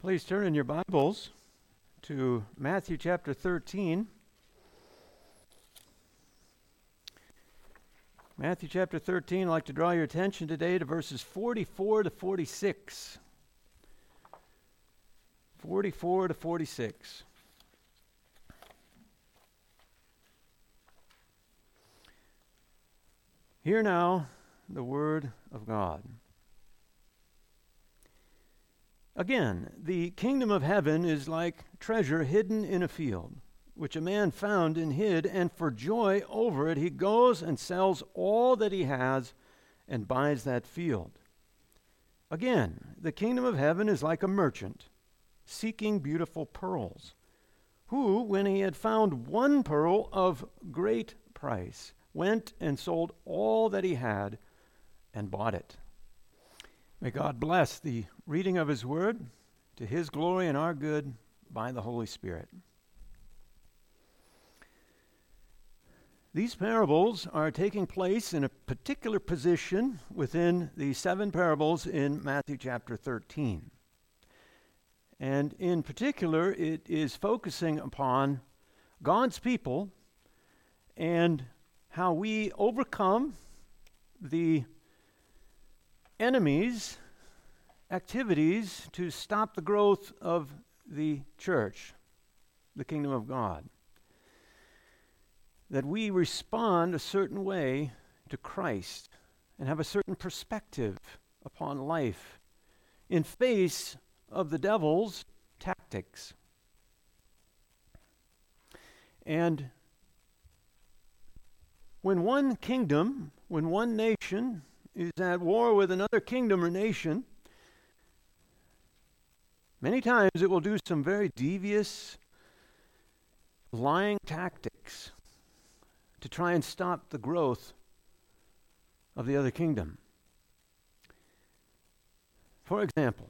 Please turn in your Bibles to Matthew chapter 13. Matthew chapter 13, I'd like to draw your attention today to verses 44 to 46. 44 to 46. Hear now the word of God. Again, the kingdom of heaven is like treasure hidden in a field, which a man found and hid, and for joy over it he goes and sells all that he has and buys that field. Again, the kingdom of heaven is like a merchant seeking beautiful pearls, who, when he had found one pearl of great price, went and sold all that he had and bought it. May God bless the reading of his word to his glory and our good by the Holy Spirit. These parables are taking place in a particular position within the 7 parables in Matthew chapter 13. And in particular, it is focusing upon God's people and how we overcome the enemies' activities to stop the growth of the church, the kingdom of God. That we respond a certain way to Christ and have a certain perspective upon life in face of the devil's tactics. And when one kingdom, when one nation is at war with another kingdom or nation, many times it will do some very devious, lying tactics to try and stop the growth of the other kingdom. For example,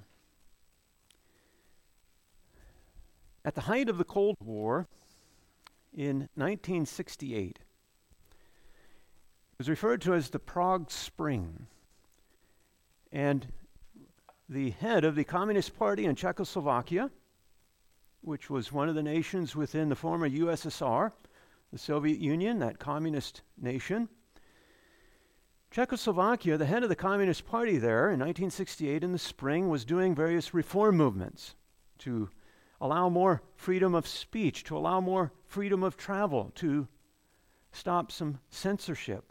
at the height of the Cold War in 1968, it was referred to as the Prague Spring. And the head of the Communist Party in Czechoslovakia, which was one of the nations within the former USSR, the Soviet Union, that communist nation, Czechoslovakia, the head of the Communist Party there in 1968 in the spring, was doing various reform movements to allow more freedom of speech, to allow more freedom of travel, to stop some censorship.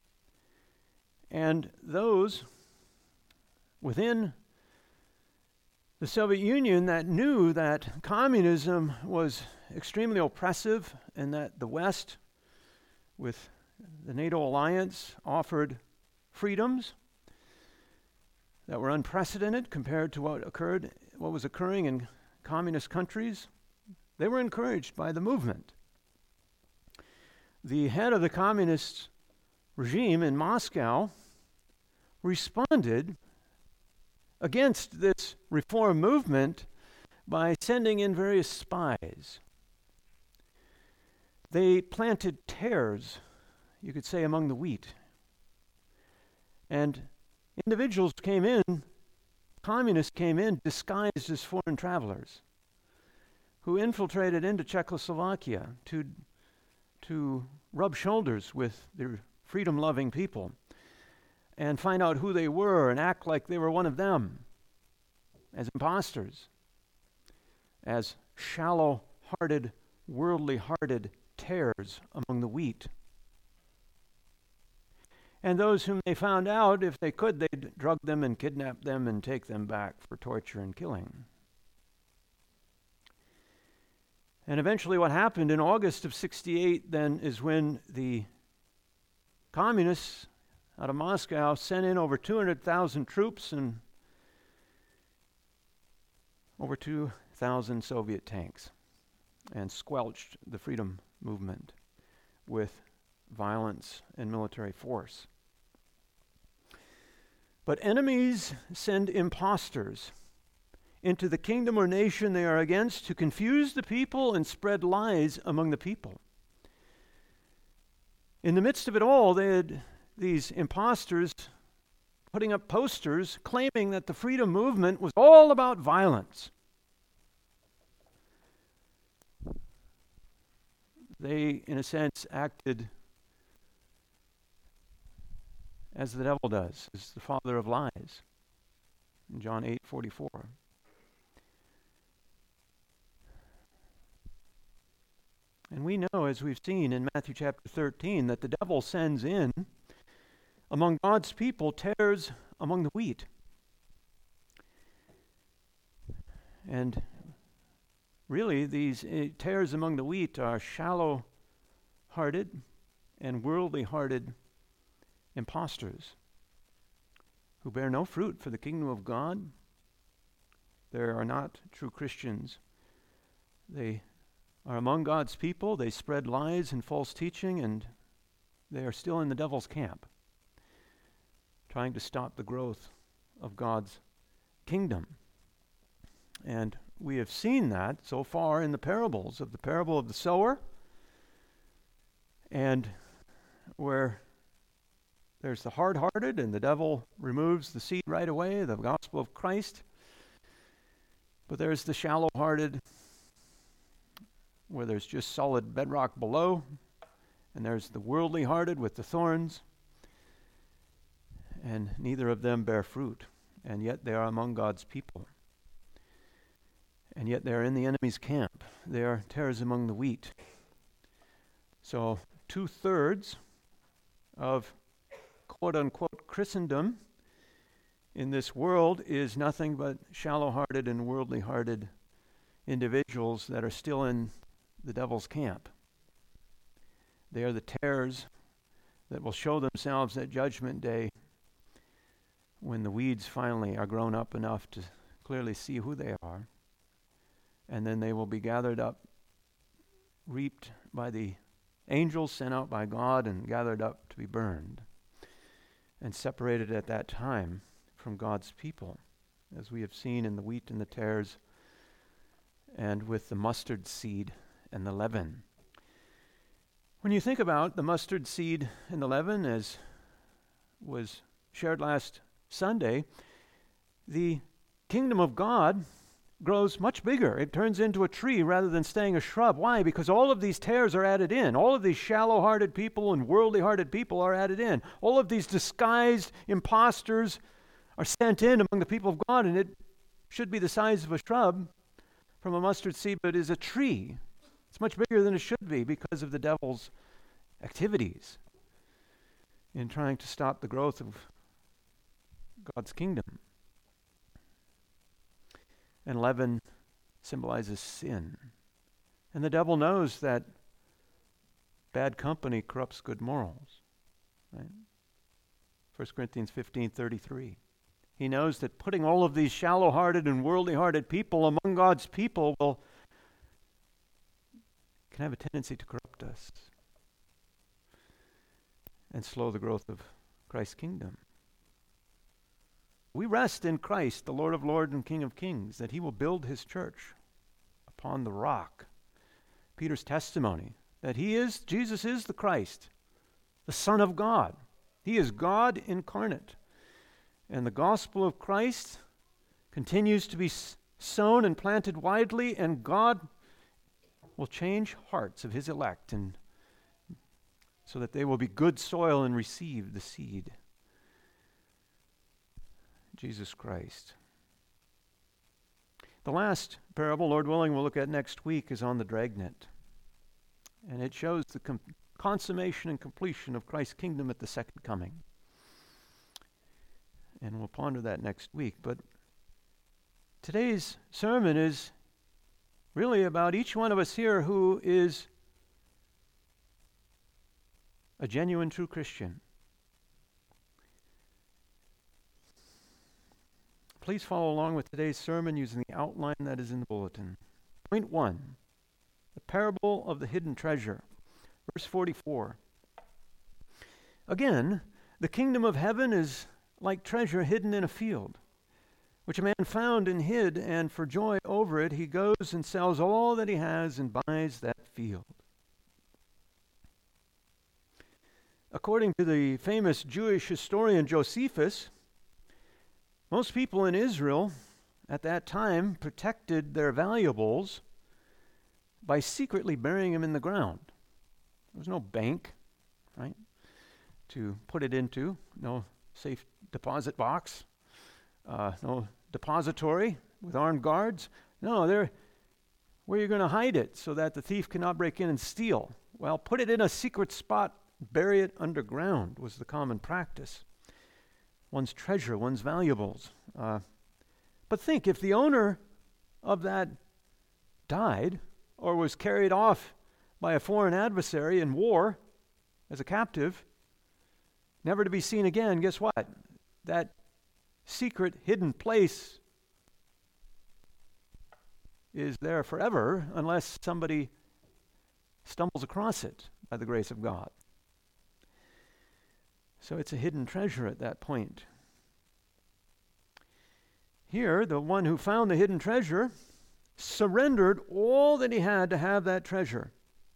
And those within the Soviet Union that knew that communism was extremely oppressive and that the West, with the NATO alliance, offered freedoms that were unprecedented compared to what was occurring in communist countries, they were encouraged by the movement. The head of the communist regime in Moscow responded against this reform movement by sending in various spies. They planted tares, you could say, among the wheat. And individuals came in, communists came in disguised as foreign travelers who infiltrated into Czechoslovakia to rub shoulders with the freedom-loving people and find out who they were and act like they were one of them as imposters, as shallow-hearted, worldly-hearted tares among the wheat. And those whom they found out, if they could, they'd drug them and kidnap them and take them back for torture and killing. And eventually what happened in August of 68 then is when the communists out of Moscow sent in over 200,000 troops and over 2,000 Soviet tanks and squelched the freedom movement with violence and military force. But enemies send impostors into the kingdom or nation they are against to confuse the people and spread lies among the people. In the midst of it all, they had these impostors putting up posters claiming that the freedom movement was all about violence. They, in a sense, acted as the devil does, as the father of lies, in John 8:44. And we know, as we've seen in Matthew chapter 13, that the devil sends in among God's people tares among the wheat. And really, these tares among the wheat are shallow-hearted and worldly-hearted impostors who bear no fruit for the kingdom of God. They are not true Christians. They are among God's people. They spread lies and false teaching, and they are still in the devil's camp, trying to stop the growth of God's kingdom. And we have seen that so far in the parables, of the parable of the sower, and where there's the hard-hearted and the devil removes the seed right away, the gospel of Christ. But there's the shallow-hearted, where there's just solid bedrock below, and there's the worldly-hearted with the thorns, and neither of them bear fruit, and yet they are among God's people. And yet they are in the enemy's camp. They are tares among the wheat. So 2/3 of quote-unquote Christendom in this world is nothing but shallow-hearted and worldly-hearted individuals that are still in the devil's camp. They are the tares that will show themselves at Judgment Day when the weeds finally are grown up enough to clearly see who they are. And then they will be gathered up, reaped by the angels sent out by God, and gathered up to be burned and separated at that time from God's people, as we have seen in the wheat and the tares and with the mustard seed and the leaven. When you think about the mustard seed and the leaven, as was shared last Sunday, the kingdom of God grows much bigger. It turns into a tree rather than staying a shrub. Why? Because all of these tares are added in. All of these shallow-hearted people and worldly-hearted people are added in. All of these disguised imposters are sent in among the people of God, and it should be the size of a shrub from a mustard seed, but is a tree. It's much bigger than it should be because of the devil's activities in trying to stop the growth of God's kingdom. And leaven symbolizes sin. And the devil knows that bad company corrupts good morals. Right? 1 Corinthians 15:33. He knows that putting all of these shallow-hearted and worldly-hearted people among God's people can have a tendency to corrupt us and slow the growth of Christ's kingdom. We rest in Christ, the Lord of Lords and King of Kings, that he will build his church upon the rock. Peter's testimony that Jesus is the Christ, the Son of God. He is God incarnate. And the gospel of Christ continues to be sown and planted widely, and God will change hearts of his elect, and so that they will be good soil and receive the seed, Jesus Christ. The last parable, Lord willing, we'll look at next week is on the dragnet. And it shows the consummation and completion of Christ's kingdom at the second coming. And we'll ponder that next week. But today's sermon is really about each one of us here who is a genuine, true Christian. Please follow along with today's sermon using the outline that is in the bulletin. Point 1, the parable of the hidden treasure. Verse 44. Again, the kingdom of heaven is like treasure hidden in a field, which a man found and hid, and for joy over it he goes and sells all that he has and buys that field. According to the famous Jewish historian Josephus, most people in Israel at that time protected their valuables by secretly burying them in the ground. There was no bank, right, to put it into, no safe deposit box, no depository with armed guards. No, where are you going to hide it so that the thief cannot break in and steal? Well, put it in a secret spot, bury it underground was the common practice. One's treasure, one's valuables. But think, if the owner of that died or was carried off by a foreign adversary in war as a captive, never to be seen again, guess what? That secret hidden place is there forever unless somebody stumbles across it by the grace of God. So it's a hidden treasure at that point. Here, the one who found the hidden treasure surrendered all that he had to have that treasure.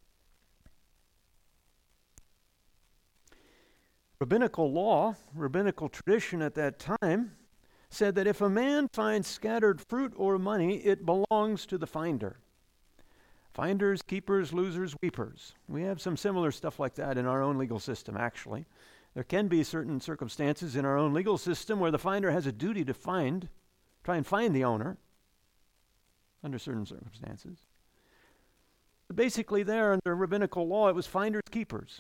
Rabbinical law, rabbinical tradition at that time, said that if a man finds scattered fruit or money, it belongs to the finder. Finders, keepers, losers, weepers. We have some similar stuff like that in our own legal system, actually. There can be certain circumstances in our own legal system where the finder has a duty to try and find the owner under certain circumstances. But basically there, under rabbinical law, it was finders, keepers.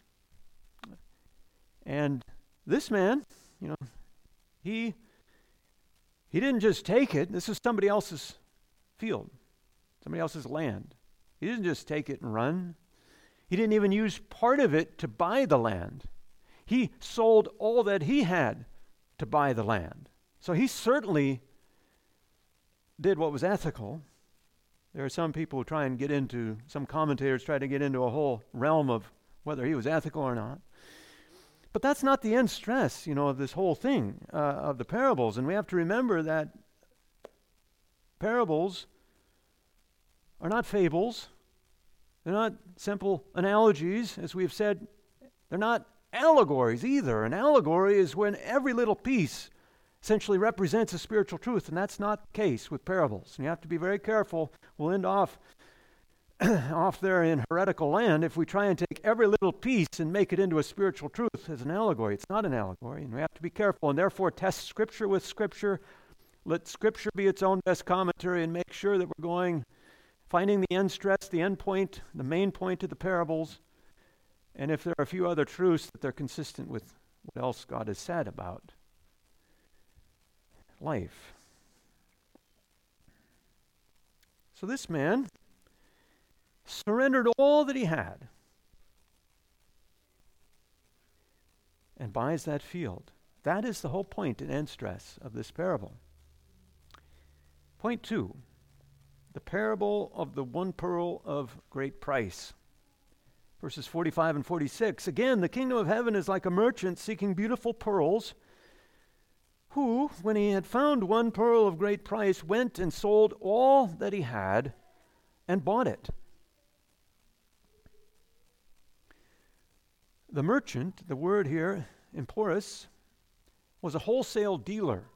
And this man, he didn't just take it. This is somebody else's field, somebody else's land. He didn't just take it and run. He didn't even use part of it to buy the land. He sold all that he had to buy the land. So he certainly did what was ethical. There are some people who some commentators try to get into a whole realm of whether he was ethical or not. But that's not the end stress, of this whole thing, of the parables. And we have to remember that parables are not fables. They're not simple analogies. As we've said, they're not allegories either. An allegory is when every little piece essentially represents a spiritual truth, and that's not the case with parables. And you have to be very careful. We'll end off there in heretical land if we try and take every little piece and make it into a spiritual truth as an allegory. It's not an allegory, and we have to be careful, and therefore test Scripture with Scripture. Let Scripture be its own best commentary and make sure that we're finding the end stress, the end point, the main point of the parables, and if there are a few other truths, that they're consistent with what else God has said about life. So this man surrendered all that he had and buys that field. That is the whole point and end stress of this parable. Point 2, the parable of the one pearl of great price. Verses 45 and 46. Again, the kingdom of heaven is like a merchant seeking beautiful pearls, who, when he had found one pearl of great price, went and sold all that he had and bought it. The merchant, the word here, emporis, was a wholesale dealer.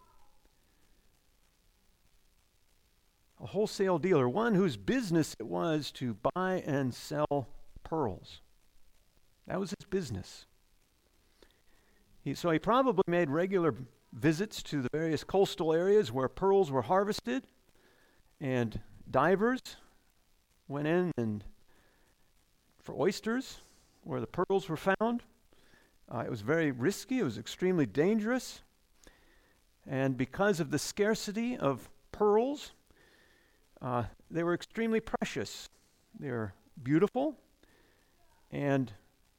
A wholesale dealer, one whose business it was to buy and sell pearls. That was his business. So he probably made regular visits to the various coastal areas where pearls were harvested, and divers went in and for oysters where the pearls were found. It was very risky. It was extremely dangerous. And because of the scarcity of pearls, they were extremely precious. They were beautiful, and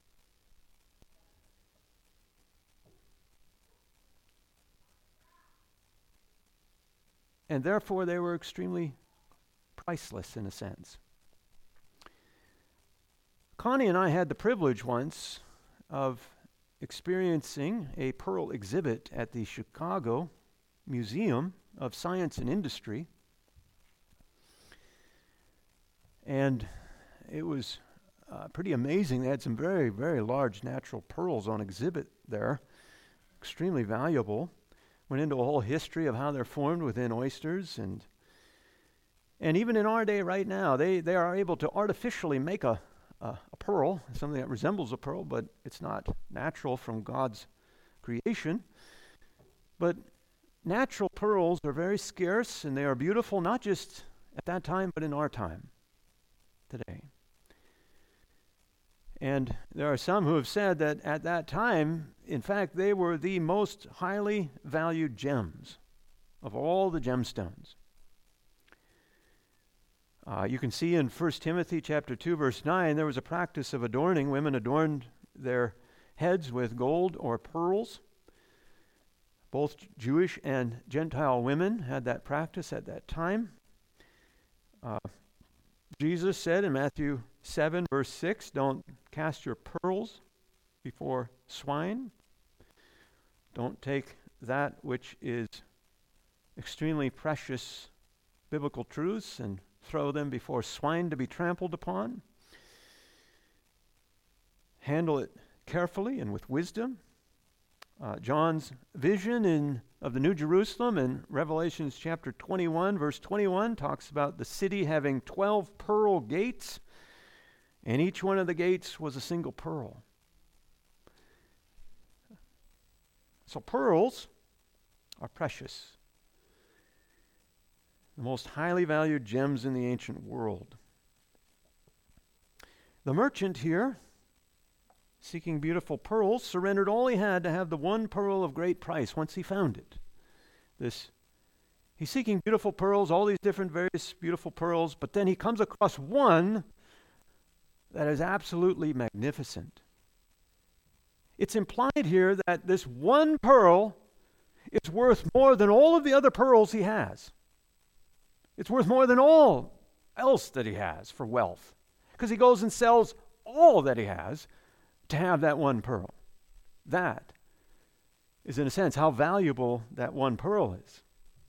therefore they were extremely priceless in a sense. Connie and I had the privilege once of experiencing a pearl exhibit at the Chicago Museum of Science and Industry. And it was pretty amazing. They had some very, very large natural pearls on exhibit there, extremely valuable. Went into a whole history of how they're formed within oysters. And even in our day right now, they are able to artificially make a a pearl, something that resembles a pearl, but it's not natural from God's creation. But natural pearls are very scarce, and they are beautiful, not just at that time, but in our time, today. And there are some who have said that at that time, in fact, they were the most highly valued gems of all the gemstones. You can see in 1 Timothy chapter 2, verse 9, there was a practice of adorning. Women adorned their heads with gold or pearls. Both Jewish and Gentile women had that practice at that time. Jesus said in Matthew 7, verse 6, don't cast your pearls before swine. Don't take that which is extremely precious biblical truths and throw them before swine to be trampled upon. Handle it carefully and with wisdom. John's vision of the New Jerusalem in Revelations chapter 21, verse 21, talks about the city having 12 pearl gates, and each one of the gates was a single pearl. So pearls are precious, the most highly valued gems in the ancient world. The merchant here, seeking beautiful pearls, surrendered all he had to have the one pearl of great price once he found it. He's seeking beautiful pearls, all these different various beautiful pearls, but then he comes across one that is absolutely magnificent. It's implied here that this one pearl is worth more than all of the other pearls he has. It's worth more than all else that he has for wealth, because he goes and sells all that he has to have that one pearl. That is, in a sense, how valuable that one pearl is.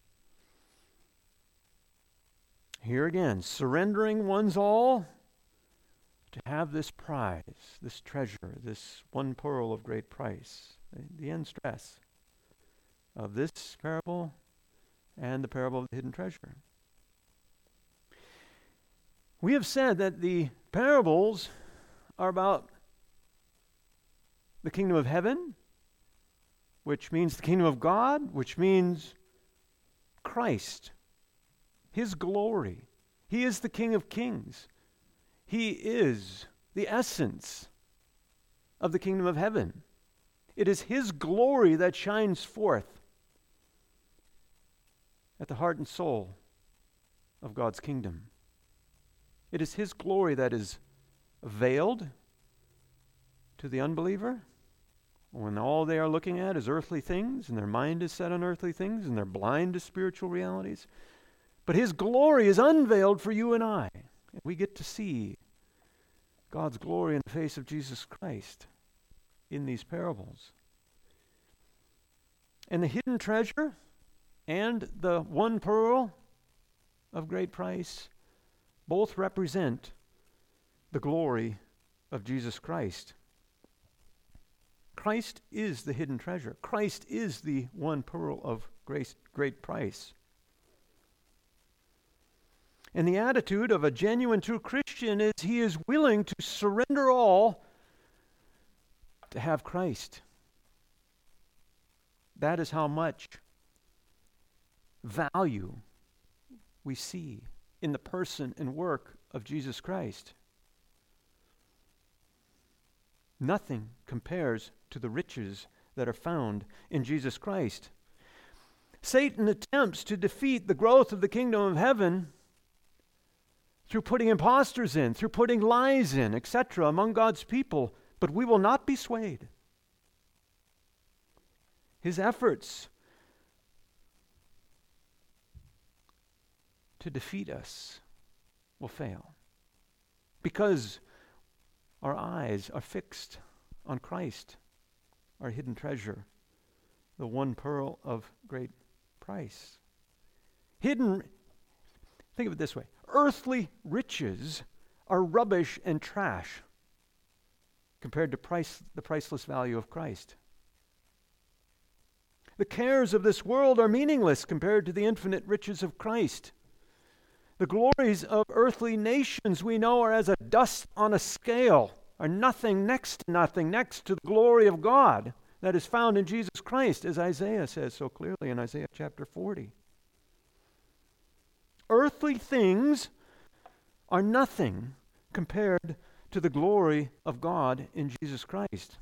Here again, surrendering one's all to have this prize, this treasure, this one pearl of great price. The end stress of this parable and the parable of the hidden treasure. We have said that the parables are about the kingdom of heaven, which means the kingdom of God, which means Christ, His glory. He is the King of Kings. He is the essence of the kingdom of heaven. It is His glory that shines forth at the heart and soul of God's kingdom. It is His glory that is veiled to the unbeliever when all they are looking at is earthly things and their mind is set on earthly things and they're blind to spiritual realities. But His glory is unveiled for you and I. And we get to see God's glory in the face of Jesus Christ in these parables. And the hidden treasure and the one pearl of great price both represent the glory of Jesus Christ. Christ is the hidden treasure. Christ is the one pearl of great price. And the attitude of a genuine true Christian is he is willing to surrender all to have Christ. That is how much value we see in the person and work of Jesus Christ. Nothing compares to the riches that are found in Jesus Christ. Satan attempts to defeat the growth of the kingdom of heaven through putting impostors in, through putting lies in, etc., among God's people, but we will not be swayed. His efforts to defeat us will fail because our eyes are fixed on Christ, our hidden treasure, the one pearl of great price. Hidden, think of it this way, earthly riches are rubbish and trash compared to the priceless value of Christ. The cares of this world are meaningless compared to the infinite riches of Christ. The glories of earthly nations we know are as a dust on a scale, are nothing next to the glory of God that is found in Jesus Christ, as Isaiah says so clearly in Isaiah chapter 40. Earthly things are nothing compared to the glory of God in Jesus Christ.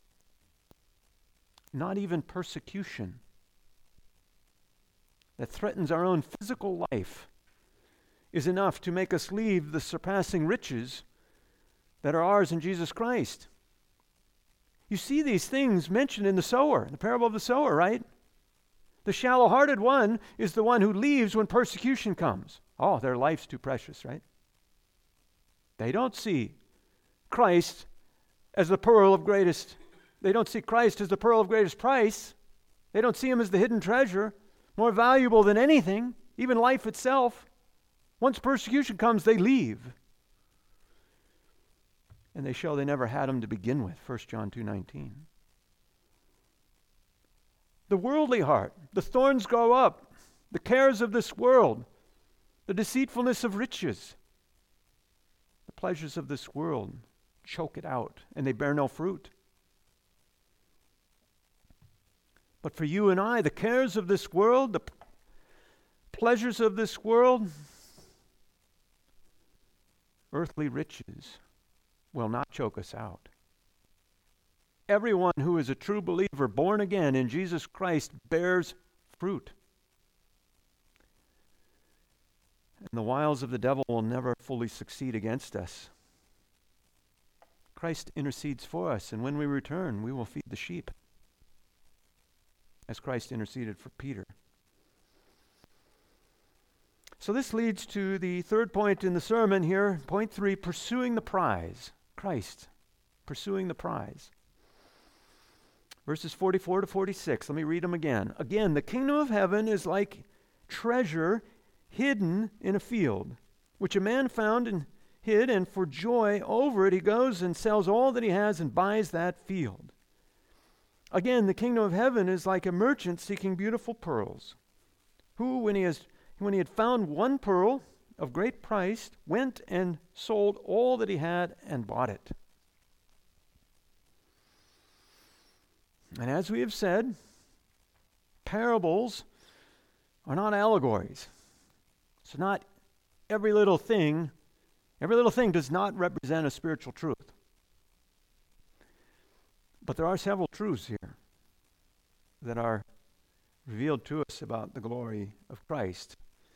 Not even persecution that threatens our own physical life is enough to make us leave the surpassing riches that are ours in Jesus Christ. You see these things mentioned in the parable of the sower, right? The shallow-hearted one is the one who leaves when persecution comes. Oh, their life's too precious, right? They don't see Christ as the pearl of greatest. They don't see Christ as the pearl of greatest price. They don't see him as the hidden treasure, more valuable than anything, even life itself. Once persecution comes, they leave. And they show they never had him to begin with, 1 John 2:19. The worldly heart, the thorns grow up, the cares of this world, the deceitfulness of riches, the pleasures of this world choke it out, and they bear no fruit. But for you and I, the cares of this world, the pleasures of this world, earthly riches will not choke us out. Everyone who is a true believer, born again in Jesus Christ, bears fruit. And the wiles of the devil will never fully succeed against us. Christ intercedes for us, and when we return, we will feed the sheep, as Christ interceded for Peter. So this leads to the third point in the sermon here, point 3, pursuing the prize. Christ, pursuing the prize. Verses 44 to 46, let me read them again. Again, the kingdom of heaven is like treasure hidden in a field, which a man found and hid, and for joy over it he goes and sells all that he has and buys that field. Again, the kingdom of heaven is like a merchant seeking beautiful pearls, who, when he had found one pearl of great price, went and sold all that he had and bought it. And as we have said, parables are not allegories. So not every little thing does not represent a spiritual truth. But there are several truths here that are revealed to us about the glory of Christ.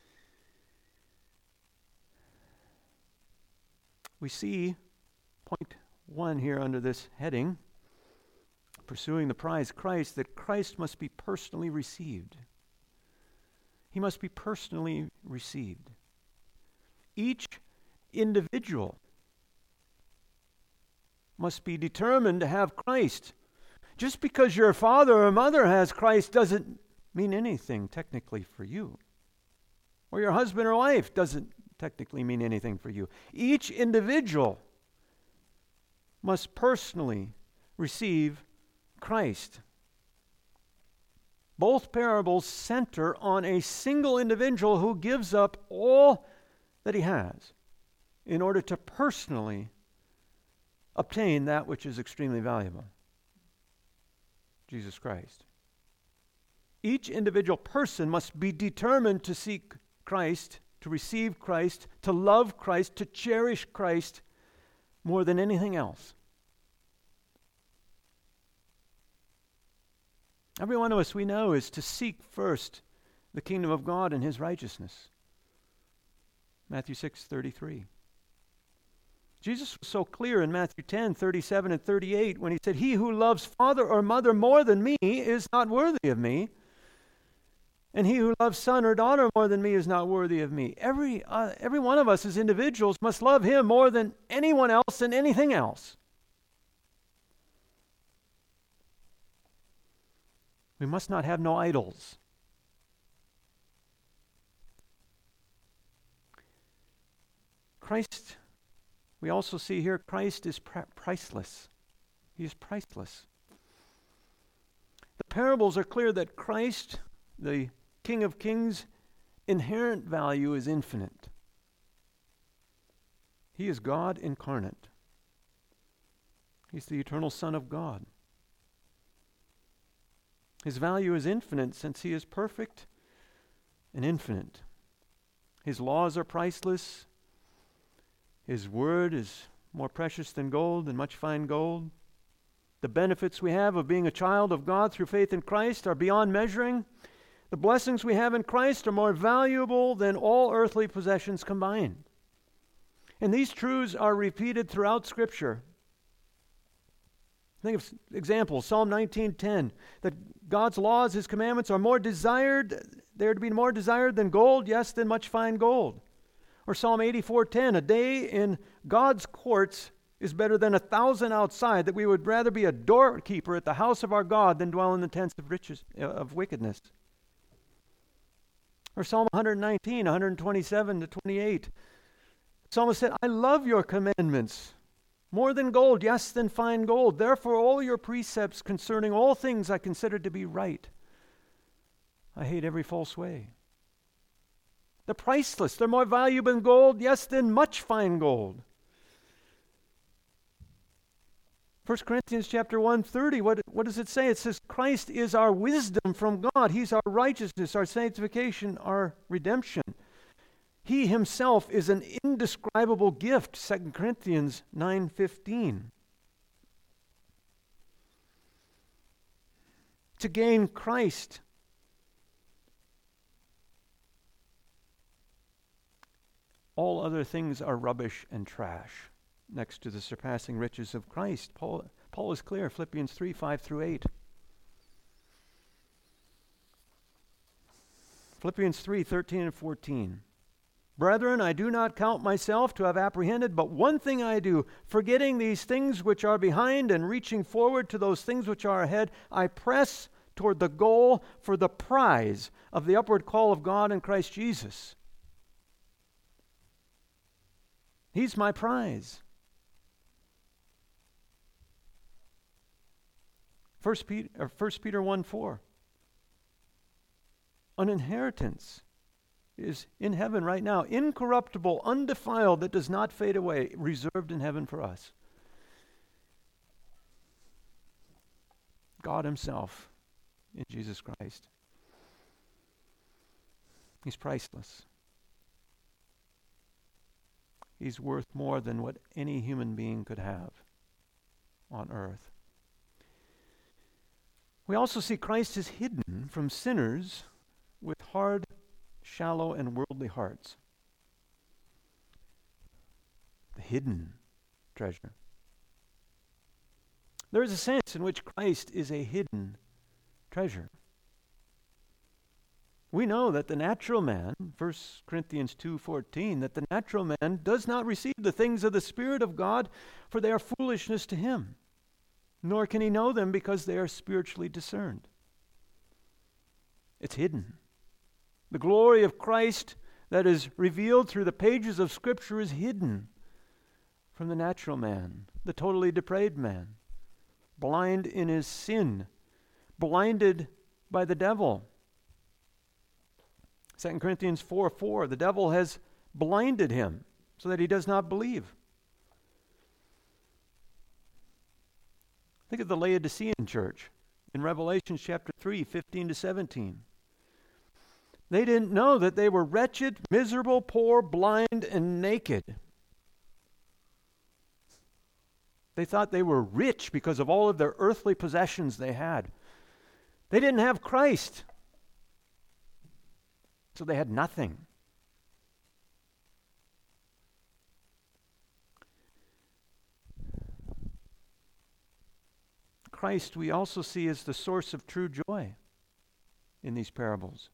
We see point 1 here under this heading, pursuing the prize Christ, that Christ must be personally received. He must be personally received. Each individual must be determined to have Christ. Just because your father or mother has Christ doesn't mean anything technically for you. Or your husband or wife doesn't technically mean anything for you. Each individual must personally receive Christ. Both parables center on a single individual who gives up all that he has in order to personally obtain that which is extremely valuable, Jesus Christ. Each individual person must be determined to seek Christ, to receive Christ, to love Christ, to cherish Christ more than anything else. Every one of us, we know, is to seek first the kingdom of God and his righteousness. Matthew 6:33. Jesus was so clear in Matthew 10:37 and 38 when he said, "He who loves father or mother more than me is not worthy of me. And he who loves son or daughter more than me is not worthy of me." Every one of us as individuals must love him more than anyone else and anything else. We must not have no idols. Christ, we also see here, Christ is priceless. He is priceless. The parables are clear that Christ, the King of Kings, inherent value is infinite. He is God incarnate. He's the eternal Son of God. His value is infinite since he is perfect and infinite. His laws are priceless. His word is more precious than gold and much fine gold. The benefits we have of being a child of God through faith in Christ are beyond measuring. The blessings we have in Christ are more valuable than all earthly possessions combined. And these truths are repeated throughout Scripture. Think of examples, Psalm 19:10, that God's laws, His commandments are more desired, they are to be more desired than gold, yes, than much fine gold. Or Psalm 84:10, a day in God's courts is better than 1,000 outside, that we would rather be a doorkeeper at the house of our God than dwell in the tents of wickedness. Or Psalm 119, 127 to 28. The psalmist said, I love your commandments more than gold, yes, than fine gold. Therefore all your precepts concerning all things I consider to be right. I hate every false way. They're priceless. They're more valuable than gold, yes, than much fine gold. 1 Corinthians chapter 1:30, what does it say? It says, Christ is our wisdom from God. He's our righteousness, our sanctification, our redemption. He himself is an indescribable gift, 2 Corinthians 9:15. To gain Christ, all other things are rubbish and trash next to the surpassing riches of Christ. Paul is clear, Philippians 3:5 through 8. Philippians 3:13 and 14. Brethren, I do not count myself to have apprehended, but one thing I do, forgetting these things which are behind and reaching forward to those things which are ahead, I press toward the goal for the prize of the upward call of God in Christ Jesus. He's my prize. 1 Peter 1:4. An inheritance is in heaven right now, incorruptible, undefiled, that does not fade away, reserved in heaven for us. God himself in Jesus Christ. He's priceless. He's worth more than what any human being could have on earth. We also see Christ is hidden from sinners with hard, shallow, and worldly hearts. The hidden treasure. There is a sense in which Christ is a hidden treasure. We know that the natural man, 1 Corinthians 2:14, that the natural man does not receive the things of the Spirit of God, for they are foolishness to him, nor can he know them because they are spiritually discerned. It's hidden. The glory of Christ that is revealed through the pages of Scripture is hidden from the natural man, the totally depraved man, blind in his sin, blinded by the devil. 2 Corinthians 4:4, the devil has blinded him so that he does not believe. Think of the Laodicean church in Revelation chapter 3:15 to 17. They didn't know that they were wretched, miserable, poor, blind, and naked. They thought they were rich because of all of their earthly possessions they had. They didn't have Christ, so they had nothing. Christ, we also see, as the source of true joy in these parables.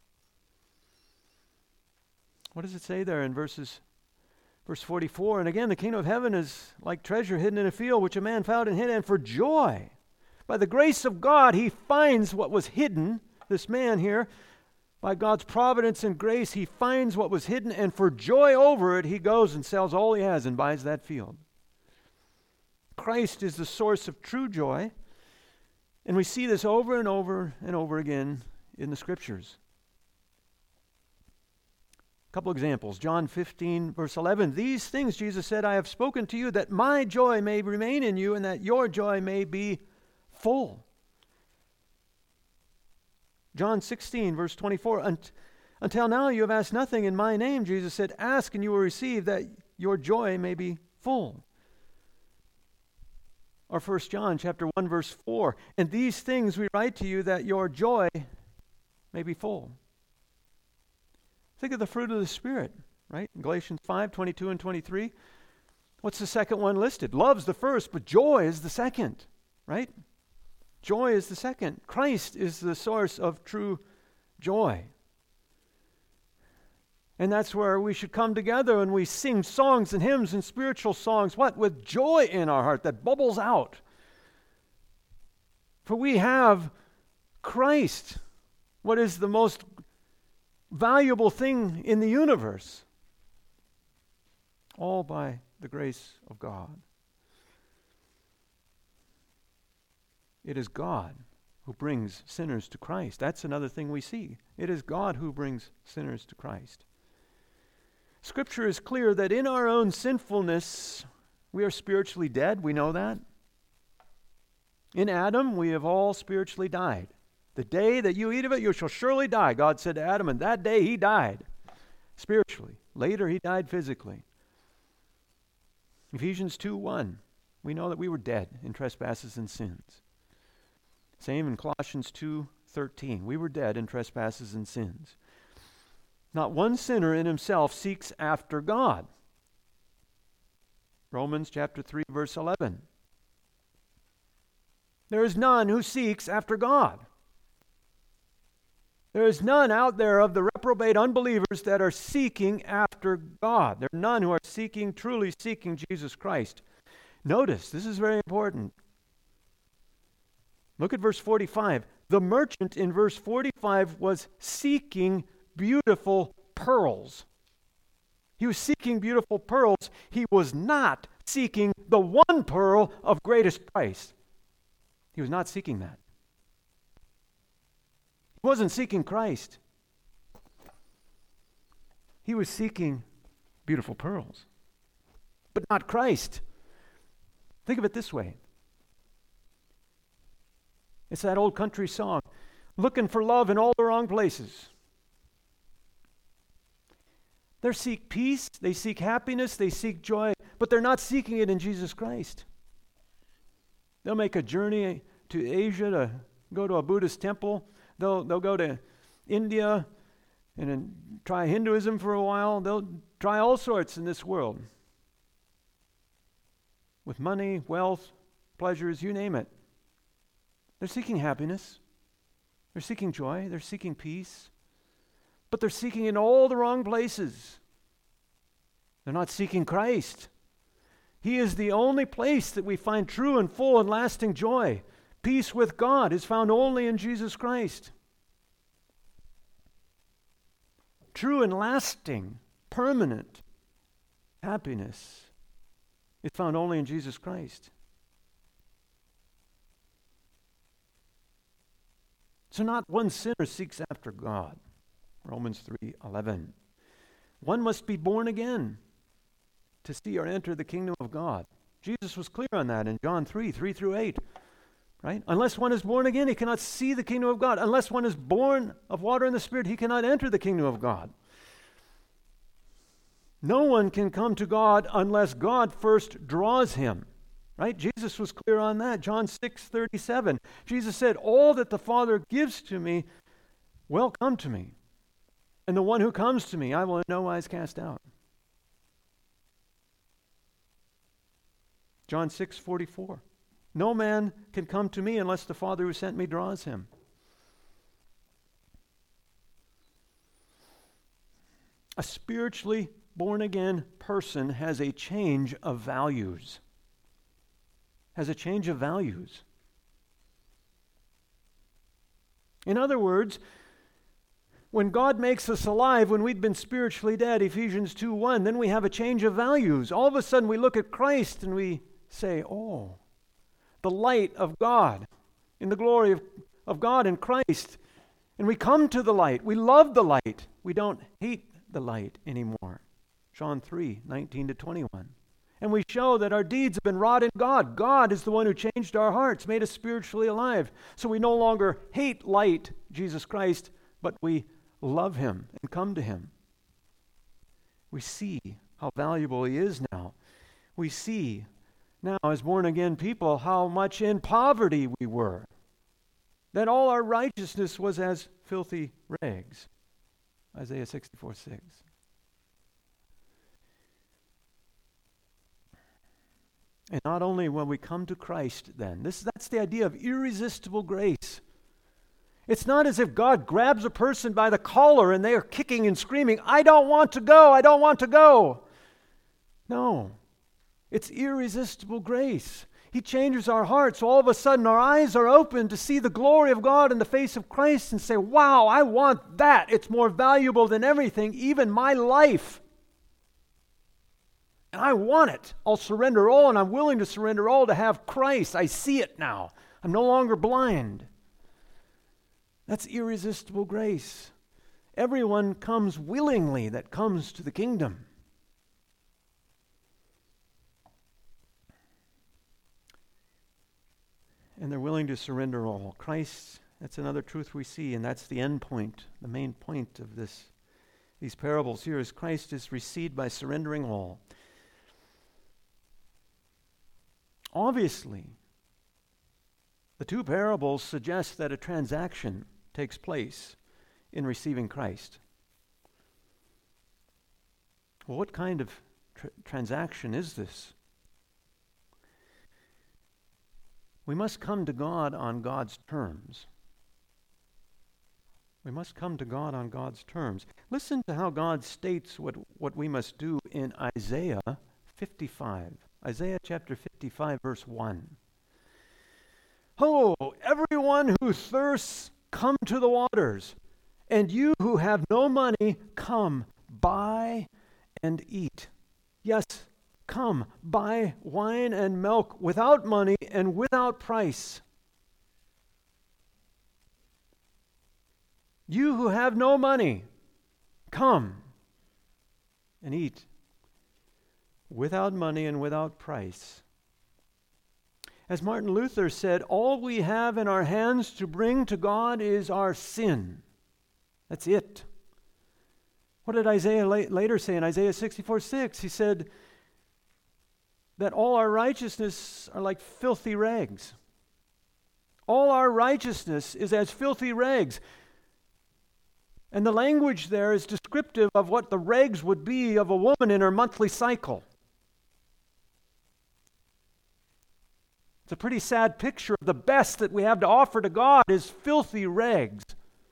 What does it say there in verse 44? And again, the kingdom of heaven is like treasure hidden in a field, which a man found and hid, and for joy, by the grace of God, he finds what was hidden. This man here, by God's providence and grace, he finds what was hidden, and for joy over it, he goes and sells all he has and buys that field. Christ is the source of true joy, and we see this over and over and over again in the Scriptures. A couple examples. John 15, verse 11. These things, Jesus said, I have spoken to you that my joy may remain in you and that your joy may be full. John 16, verse 24. Until now you have asked nothing in my name, Jesus said. Ask and you will receive that your joy may be full. Or 1 John chapter 1, verse 4. And these things we write to you that your joy may be full. Think of the fruit of the Spirit, right? In Galatians 5, 22 and 23. What's the second one listed? Love's the first, but joy is the second, right? Joy is the second. Christ is the source of true joy. And that's where we should come together and we sing songs and hymns and spiritual songs. What? With joy in our heart that bubbles out. For we have Christ. What is the most valuable thing in the universe? All by the grace of God. It is God who brings sinners to Christ. That's another thing we see. It is God who brings sinners to Christ. Scripture is clear that in our own sinfulness, we are spiritually dead. We know that. In Adam, we have all spiritually died. The day that you eat of it, you shall surely die. God said to Adam, and that day he died spiritually. Later, he died physically. Ephesians 2:1, we know that we were dead in trespasses and sins. Same in Colossians 2:13, we were dead in trespasses and sins. Not one sinner in himself seeks after God. Romans chapter 3, verse 11. There is none who seeks after God. There is none out there of the reprobate unbelievers that are seeking after God. There are none who are truly seeking Jesus Christ. Notice, this is very important. Look at verse 45. The merchant in verse 45 was seeking beautiful pearls. He was seeking beautiful pearls. He was not seeking the one pearl of greatest price. He was not seeking that. He wasn't seeking Christ. He was seeking beautiful pearls, but not Christ. Think of it this way. It's that old country song, looking for love in all the wrong places. They seek peace, they seek happiness, they seek joy, but they're not seeking it in Jesus Christ. They'll make a journey to Asia to go to a Buddhist temple. They'll go to India and then try Hinduism for a while. They'll try all sorts in this world. With money, wealth, pleasures, you name it. They're seeking happiness. They're seeking joy. They're seeking peace. But they're seeking in all the wrong places. They're not seeking Christ. He is the only place that we find true and full and lasting joy. Peace with God is found only in Jesus Christ. True and lasting, permanent happiness is found only in Jesus Christ. So not one sinner seeks after God. Romans 3:11. One must be born again to see or enter the kingdom of God. Jesus was clear on that in John 3:3-8. Right? Unless one is born again, he cannot see the kingdom of God. Unless one is born of water and the Spirit, he cannot enter the kingdom of God. No one can come to God unless God first draws him. Right? Jesus was clear on that. John 6:37. Jesus said, all that the Father gives to me will come to me. And the one who comes to me, I will in no wise cast out. John 6:44. No man can come to me unless the Father who sent me draws him. A spiritually born-again person has a change of values. Has a change of values. In other words, when God makes us alive, when we'd been spiritually dead, Ephesians 2:1, then we have a change of values. All of a sudden we look at Christ and we say, oh, the light of God, in the glory of God in Christ. And we come to the light. We love the light. We don't hate the light anymore. John 3:19-21. And we show that our deeds have been wrought in God. God is the one who changed our hearts, made us spiritually alive. So we no longer hate light, Jesus Christ, but we love him and come to him. We see how valuable he is now. We see now as born-again people how much in poverty we were, that all our righteousness was as filthy rags. Isaiah 64:6. And not only when we come to Christ then, that's the idea of irresistible grace. It's not as if God grabs a person by the collar and they are kicking and screaming, I don't want to go, I don't want to go. No, it's irresistible grace. He changes our hearts. All of a sudden our eyes are open to see the glory of God in the face of Christ and say, wow, I want that. It's more valuable than everything, even my life. And I want it. I'll surrender all, and I'm willing to surrender all to have Christ. I see it now. I'm no longer blind. That's irresistible grace. Everyone comes willingly that comes to the kingdom. And they're willing to surrender all. Christ, that's another truth we see, and that's the end point, the main point of these parables here is Christ is received by surrendering all. Obviously, the two parables suggest that a transaction takes place in receiving Christ. Well, what kind of transaction is this? We must come to God on God's terms. We must come to God on God's terms. Listen to how God states what we must do in Isaiah 55. Isaiah chapter 55, verse 1. Oh, everyone who thirsts, come to the waters, and you who have no money, come, buy and eat. Yes, come, buy wine and milk without money and without price. You who have no money, come and eat without money and without price. As Martin Luther said, all we have in our hands to bring to God is our sin. That's it. What did Isaiah later say in Isaiah 64:6? He said that all our righteousness are like filthy rags. All our righteousness is as filthy rags. And the language there is descriptive of what the rags would be of a woman in her monthly cycle. It's a pretty sad picture of the best that we have to offer to God is filthy rags.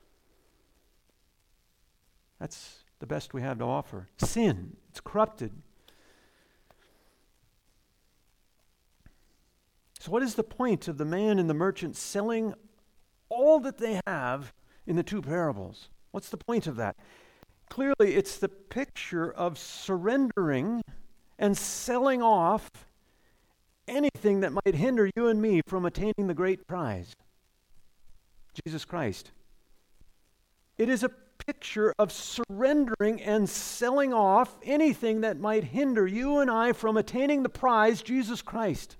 That's the best we have to offer. Sin, it's corrupted. So what is the point of the man and the merchant selling all that they have in the two parables? What's the point of that? Clearly, it's the picture of surrendering and selling off anything that might hinder you and me from attaining the great prize, Jesus Christ. It is a picture of surrendering and selling off anything that might hinder you and I from attaining the prize, Jesus Christ.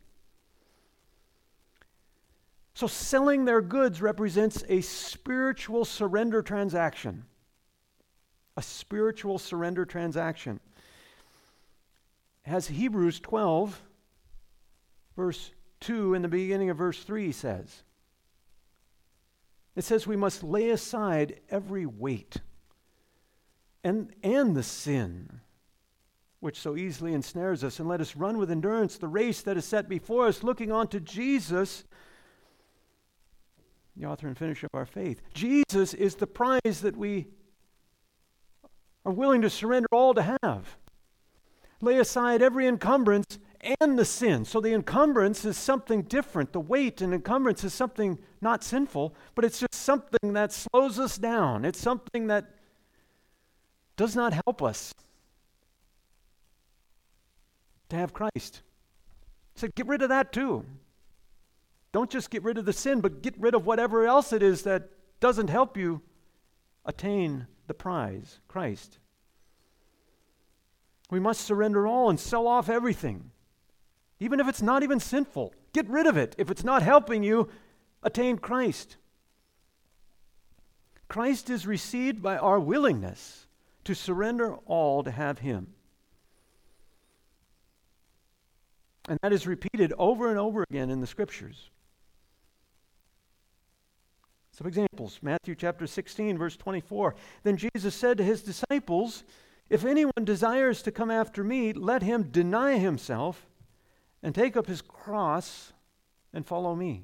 So selling their goods represents a spiritual surrender transaction. A spiritual surrender transaction. As Hebrews 12, verse 2 in the beginning of verse 3 says. It says we must lay aside every weight and the sin which so easily ensnares us, and let us run with endurance the race that is set before us, looking on to Jesus, the author and finisher of our faith. Jesus is the prize that we are willing to surrender all to have. Lay aside every encumbrance and the sin. So the encumbrance is something different. The weight and encumbrance is something not sinful, but it's just something that slows us down. It's something that does not help us to have Christ. So get rid of that too. Don't just get rid of the sin, but get rid of whatever else it is that doesn't help you attain the prize, Christ. We must surrender all and sell off everything, even if it's not even sinful. Get rid of it if it's not helping you attain Christ. Christ is received by our willingness to surrender all to have Him. And that is repeated over and over again in the Scriptures. Some examples. Matthew chapter 16, verse 24. Then Jesus said to His disciples, "If anyone desires to come after me, let him deny himself and take up his cross and follow me."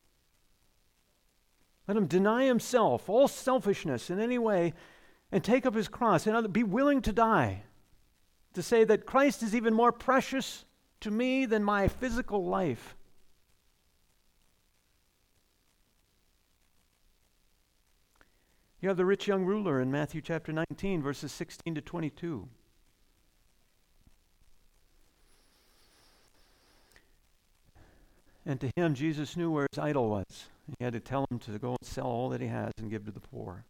Let him deny himself, all selfishness in any way, and take up his cross. And be willing to die, to say that Christ is even more precious to me than my physical life. You have the rich young ruler in Matthew chapter 19, verses 16 to 22. And to him, Jesus knew where his idol was. He had to tell him to go and sell all that he has and give to the poor.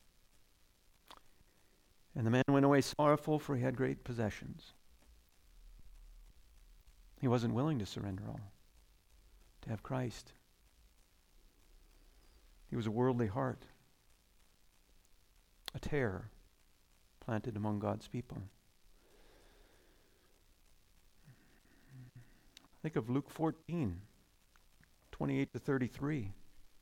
And the man went away sorrowful, for he had great possessions. He wasn't willing to surrender all, to have Christ. He was a worldly heart, a tare planted among God's people. Think of Luke 14, 28 to 33.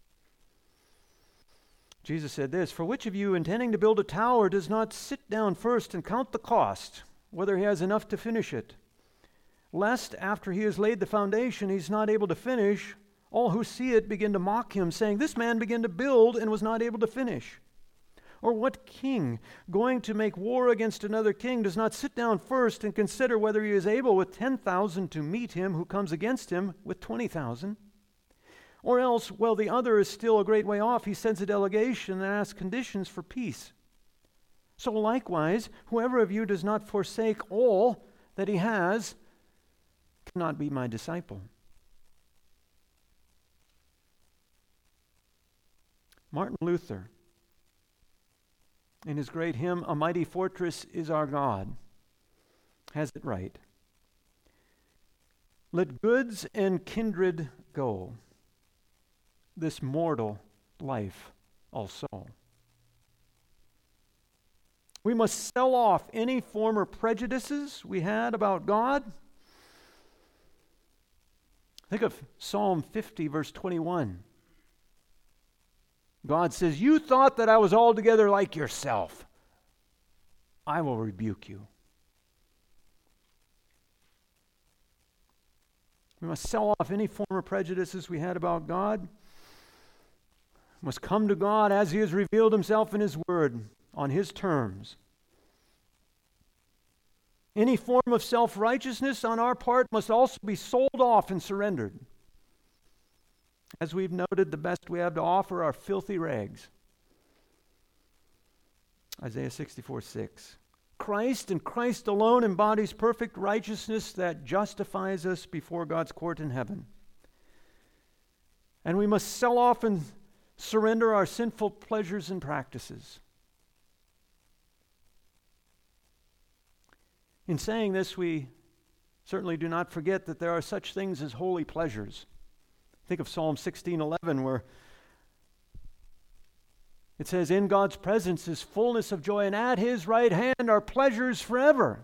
Jesus said this, "For which of you, intending to build a tower, does not sit down first and count the cost, whether he has enough to finish it? Lest, after he has laid the foundation, he's not able to finish, all who see it begin to mock him, saying, 'This man began to build and was not able to finish.' Or what king, going to make war against another king, does not sit down first and consider whether he is able with 10,000 to meet him who comes against him with 20,000? Or else, while the other is still a great way off, he sends a delegation and asks conditions for peace. So likewise, whoever of you does not forsake all that he has cannot be my disciple." Martin Luther, in his great hymn, "A Mighty Fortress is Our God," has it right. "Let goods and kindred go, this mortal life also." We must sell off any former prejudices we had about God. Think of Psalm 50, verse 21. God says, "You thought that I was altogether like yourself. I will rebuke you." We must sell off any former prejudices we had about God. We must come to God as He has revealed Himself in His Word, on His terms. Any form of self-righteousness on our part must also be sold off and surrendered. As we've noted, the best we have to offer are filthy rags. Isaiah 64:6. Christ and Christ alone embodies perfect righteousness that justifies us before God's court in heaven. And we must sell off and surrender our sinful pleasures and practices. In saying this, we certainly do not forget that there are such things as holy pleasures. Think of Psalm 16:11, where it says, "In God's presence is fullness of joy, and at His right hand are pleasures forever."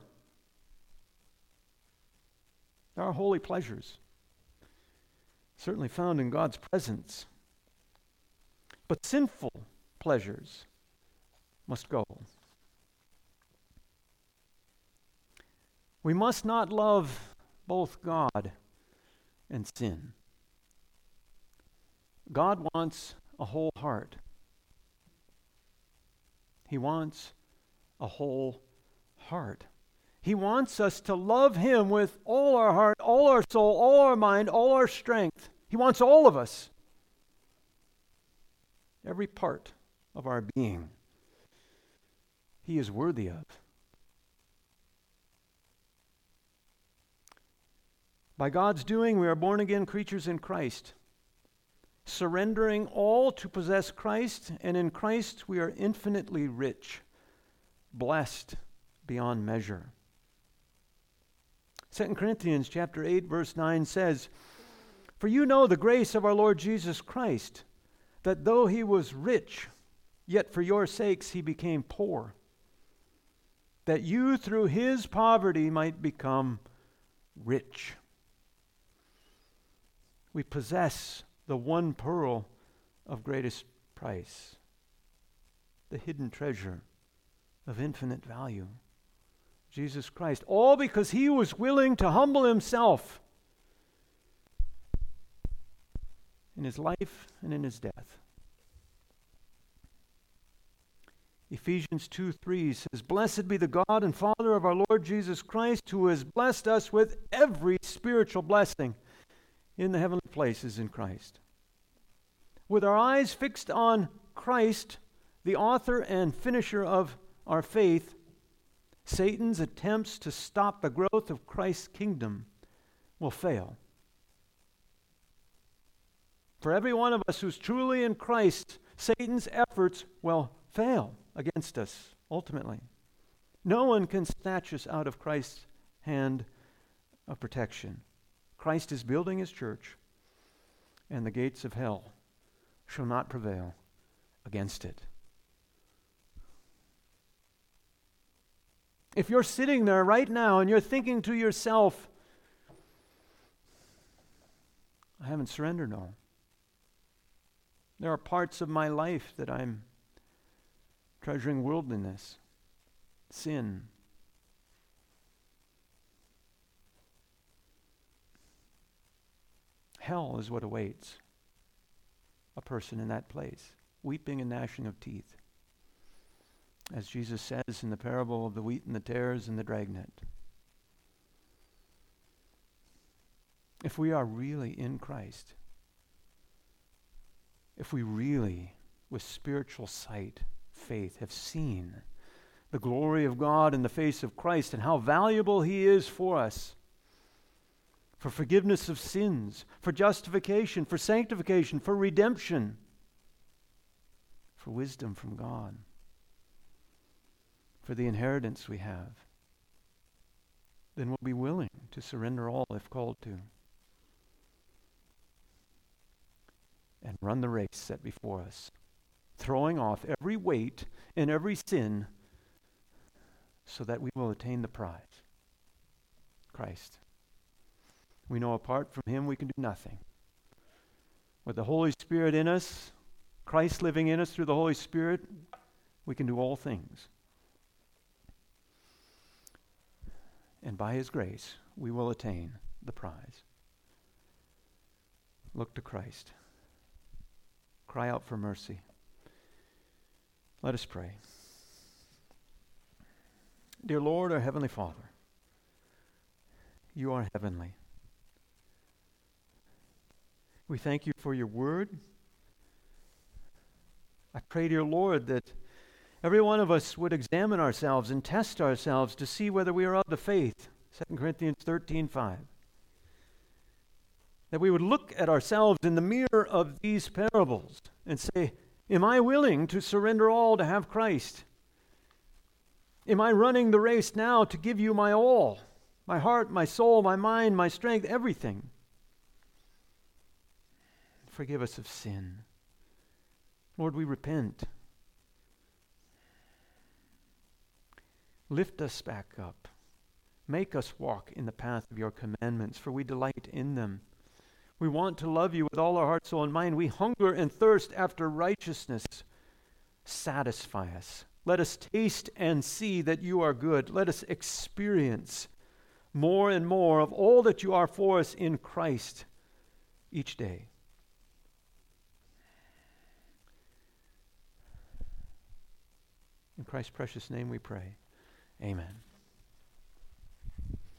There are holy pleasures, certainly found in God's presence. But sinful pleasures must go. We must not love both God and sin. God wants a whole heart. He wants a whole heart. He wants us to love Him with all our heart, all our soul, all our mind, all our strength. He wants all of us. Every part of our being He is worthy of. By God's doing, we are born again creatures in Christ, surrendering all to possess Christ, and in Christ we are infinitely rich, blessed beyond measure. 2 Corinthians chapter 8, verse 9 says, "For you know the grace of our Lord Jesus Christ, that though he was rich, yet for your sakes he became poor, that you through his poverty might become rich." We possess the one pearl of greatest price, the hidden treasure of infinite value, Jesus Christ, all because he was willing to humble himself in his life and in his death. Ephesians 2:3 says, "Blessed be the God and Father of our Lord Jesus Christ, who has blessed us with every spiritual blessing in the heavenly places in Christ." With our eyes fixed on Christ, the author and finisher of our faith, Satan's attempts to stop the growth of Christ's kingdom will fail. For every one of us who's truly in Christ, Satan's efforts will fail against us ultimately. No one can snatch us out of Christ's hand of protection. Christ is building his church, and the gates of hell shall not prevail against it. If you're sitting there right now and you're thinking to yourself, I haven't surrendered all. There are parts of my life that I'm treasuring worldliness, sin. Hell is what awaits a person in that place, weeping and gnashing of teeth, as Jesus says in the parable of the wheat and the tares and the dragnet. If we are really in Christ, if we really, with spiritual sight, faith, have seen the glory of God in the face of Christ and how valuable he is for us, for forgiveness of sins, for justification, for sanctification, for redemption, for wisdom from God, for the inheritance we have, then we'll be willing to surrender all if called to, and run the race set before us, throwing off every weight and every sin so that we will attain the prize, Christ. We know apart from him we can do nothing. With the Holy Spirit in us, Christ living in us through the Holy Spirit, we can do all things. And by his grace, we will attain the prize. Look to Christ. Cry out for mercy. Let us pray. Dear Lord, our Heavenly Father, you are heavenly. We thank you for your word. I pray, dear Lord, that every one of us would examine ourselves and test ourselves to see whether we are of the faith. 2 Corinthians 13:5. That we would look at ourselves in the mirror of these parables and say, am I willing to surrender all to have Christ? Am I running the race now to give you my all? My heart, my soul, my mind, my strength, everything. Forgive us of sin. Lord, we repent. Lift us back up. Make us walk in the path of your commandments, for we delight in them. We want to love you with all our heart, soul, and mind. We hunger and thirst after righteousness. Satisfy us. Let us taste and see that you are good. Let us experience more and more of all that you are for us in Christ each day. In Christ's precious name we pray. Amen.